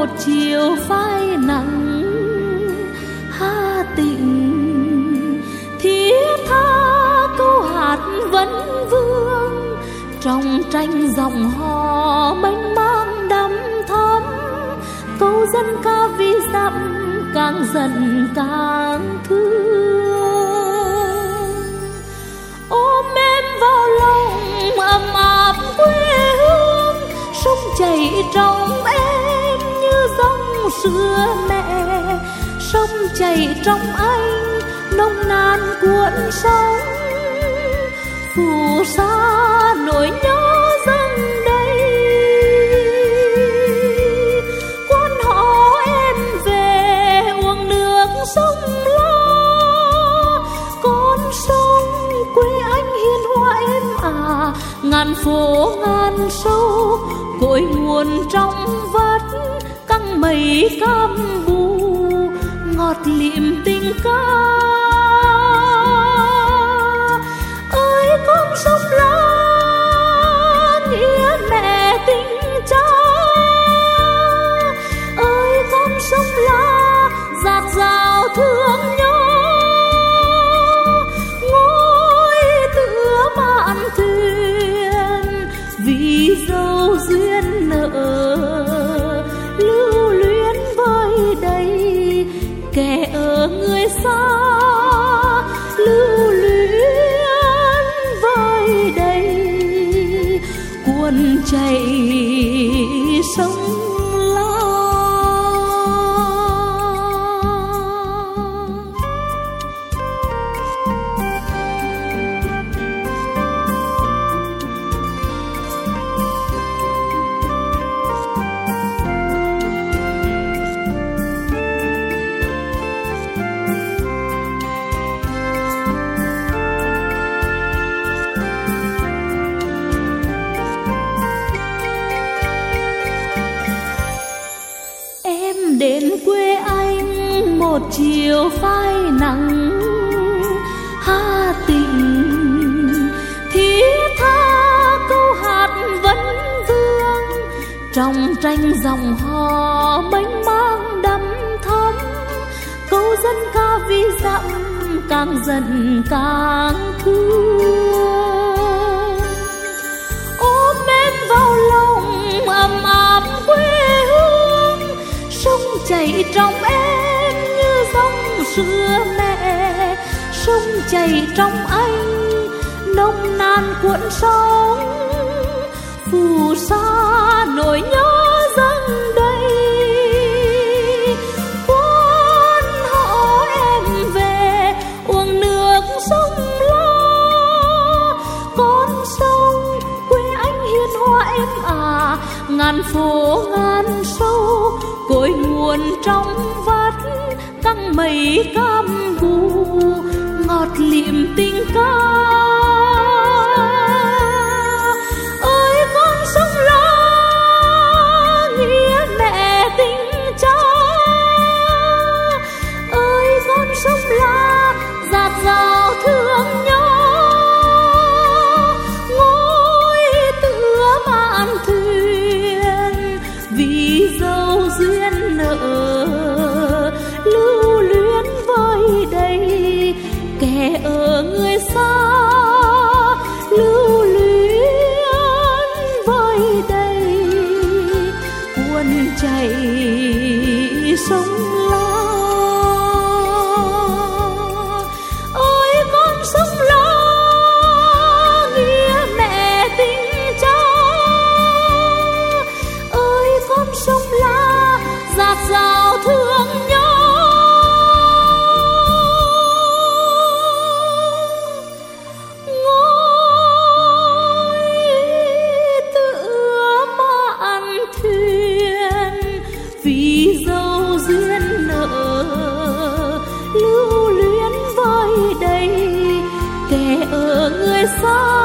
một chiều phai nắng Hà Tĩnh, thiết tha câu hát vấn vương trong tranh dòng hò mênh mang đắm thắm. Câu dân ca ví dặm càng dần càng thương. Ôm em vào lòng ấm áp quê hương, sông chảy trong em như dòng sữa mẹ. Sông chảy trong anh nồng nàn cuộn sóng, phù sa nỗi nhớ dâng đây. Quan họ em về uống nước sông La, con sông quê anh hiền hòa em à. Ngàn phố ngàn sâu cội nguồn trong vắt, căng mây cam bù ngọt lịm tình ca. Ơi con sông La nghĩa mẹ tình cha, ơi con sông La dạt dào thương nhớ. Ngồi tựa mạn thuyền vì dâu duyên nợ, lưu luyến với đây kẻ ở người xa. Lưu luyến với đây cuộn chảy sông La. Đến quê anh một chiều phai nắng Hà Tĩnh, thiết tha câu hát vấn vương trong tranh dòng hò mênh mang đắm thắm. Câu dân ca ví dặm càng dần càng thương. Ôm em vào lòng ấm áp quê hương, sông chảy trong em như dòng sữa mẹ. Sông chảy trong anh nồng nàn cuộn sóng, phù sa nỗi nhớ dâng đây. Quan họ em về uống nước sông La, con sông quê anh hiền hòa em à. Ngàn phố ngàn sâu cội nguồn trong vắt, căng mây cam bù ngọt lịm tình ca. Ơi con sông La nghĩa mẹ tình cha, ơi con sông La dạt dào thương nhớ. Ngồi tựa mạn thuyền vì dâu duyên nợ, lưu luyến với đây kẻ ở người xa. Lưu luyến với đây cuộn chảy sông La. Ơi con sông La nghĩa mẹ tình cha, ơi con sông La dạt dào thương nhớ. Vì dâu duyên nợ, lưu luyến với đây kẻ ở người xa.